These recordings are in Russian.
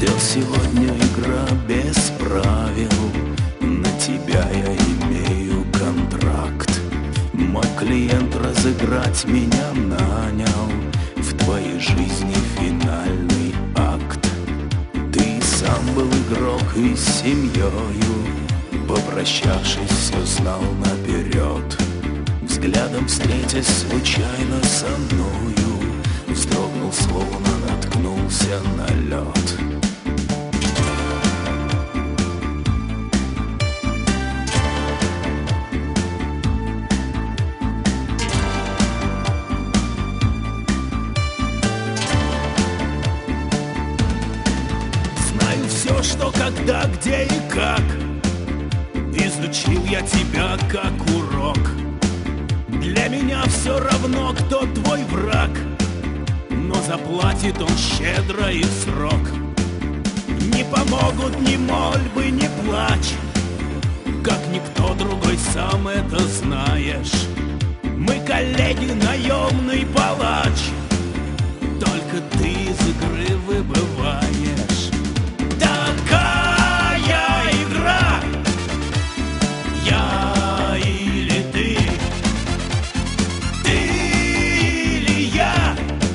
Ждет сегодня игра без правил. На тебя я имею контракт. Мой клиент разыграть меня нанял. В твоей жизни финальный акт. Ты сам был игрок и с семьёю, попрощавшись, все знал наперед. Взглядом встретясь случайно со мною, вздрогнул, словно наткнулся на лед. Знаю все, что, когда, где и как. Изучил я тебя как урок. Для меня все равно, кто твой враг, но заплатит он щедро и в срок. Не помогут ни мольбы, ни плач, как никто другой, сам это знаешь. Мы коллеги, наемный палач, только ты из игры выбываешь. Такая игра, я или ты, ты или я,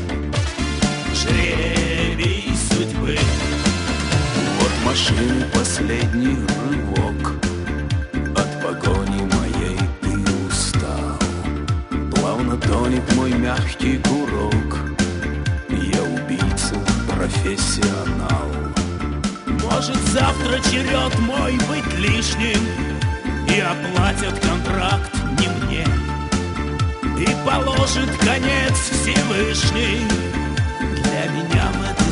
жребий судьбы. Вот машины последний рывок, от погони моей ты устал. Плавно тонет мой мягкий курок, я убийца, профессионал. Может, завтра черед мой быть лишним, и оплатят контракт не мне, и положит конец Всевышний. Для меня в этом